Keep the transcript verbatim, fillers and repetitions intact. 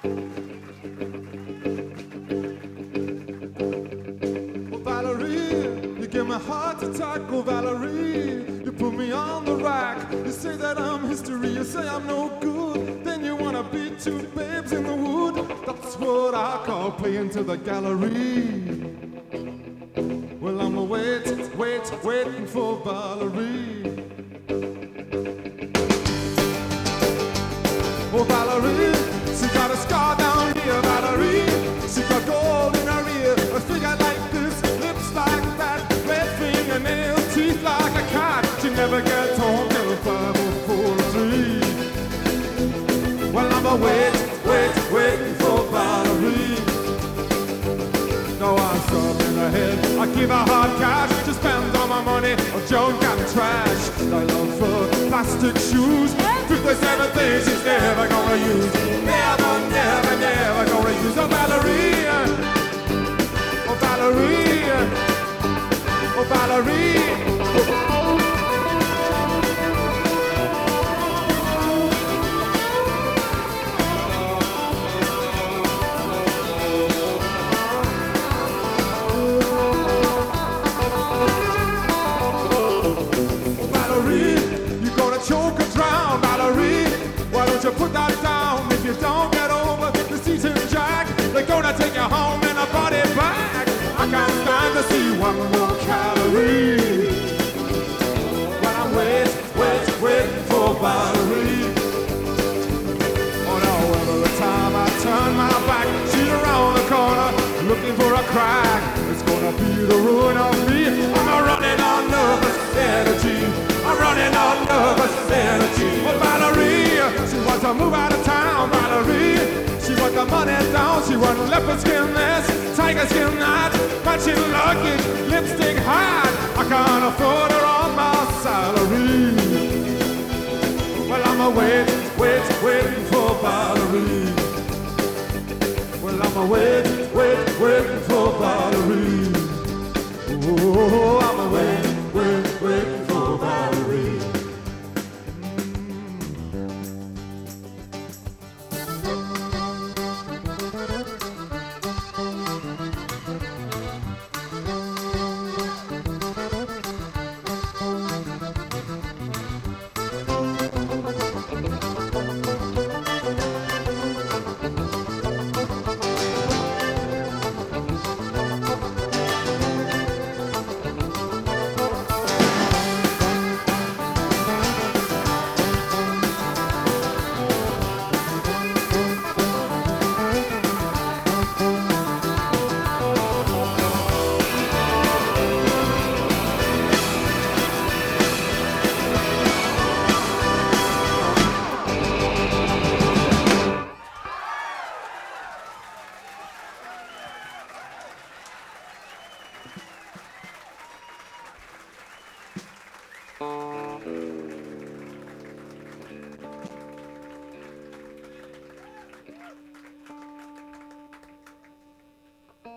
Valerie, you give me a heart attack. Oh, Valerie, you put me on the rack. You say that I'm history, you say I'm no good. Then you wanna be two babes in the wood. That's what I call playing to the gallery. Well, I'm a wait, wait, waiting for Valerie. Oh, Valerie, she got a scar down here, Valerie. She got gold in her ear, a figure like this, lips like that, red fingernails, teeth like a cat. She never gets home till five or four or three. Well, I'm a wait, wait, waiting for Valerie. No, I'm stuck in the head. I give her hard cash. She spends all my money on junk and trash. I love her plastic shoes. fifty-seven things she's never gonna use. Never, never, never gonna use. Oh, Valerie. Oh, Valerie. Oh, Valerie. You put that down. If you don't get over the season, Jack, they're gonna take you home in a body bag. I can't stand to see one more calorie. When I'm wait, wait, waiting for Valerie. Oh no, every time I turn my back, she's around the corner looking for a crack. It's gonna be the ruin of me. I'm running on nervous energy. I'm running on nervous energy. Oh, Valerie, she wants to move out of town, Valerie. She wants the money down. She wants leopard skin this, tiger skin that, matching luggage, lipstick hat. I can't afford her on my salary. Well, I'm a wait, wait, waiting for Valerie. Well, I'm a wait.